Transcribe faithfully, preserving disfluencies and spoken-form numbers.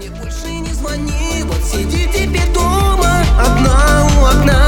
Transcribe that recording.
Мне больше не звони, вот сиди теперь дома, одна у окна.